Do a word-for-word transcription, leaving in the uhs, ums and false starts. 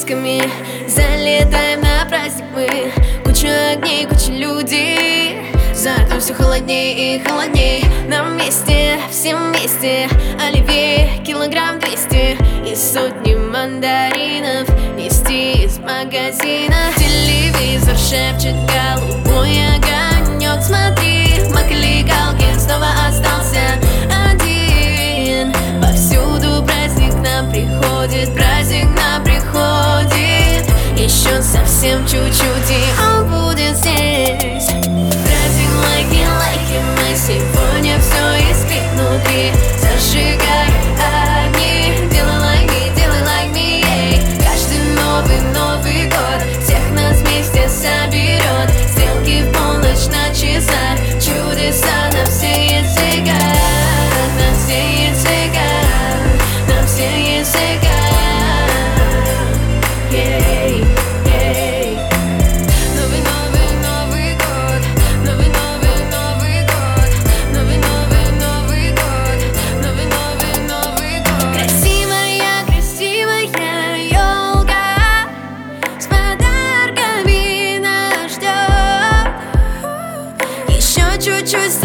блесками. Залетаем на праздник мы, куча огней, куча людей. Зато все холодней и холодней. Нам вместе, всем вместе. Оливье, килограмм двести и сотни мандаринов нести из магазина. Телевизор шепчет голубой огонек. Смотри, Маколей Калкин снова остался один. Повсюду праздник нам приходит, праздник нам приходит. Еще совсем чуть-чуть и он будет здесь. Праздник лайки, лайки, мы сегодня все искрим внутри. Зажигай огни, делай лайки, делай like me, эй. Каждый новый, Новый год всех нас вместе соберет. Стрелки в полночь на часах, чудеса на все языках. На все языках, на все языках. Ей, ей. Новый, новый, Новый год. Новый, новый, Новый год. Новый, новый, Новый год. Новый, новый, Новый год. Красивая, красивая елка с подарками нас ждет. Еще чуть-чуть.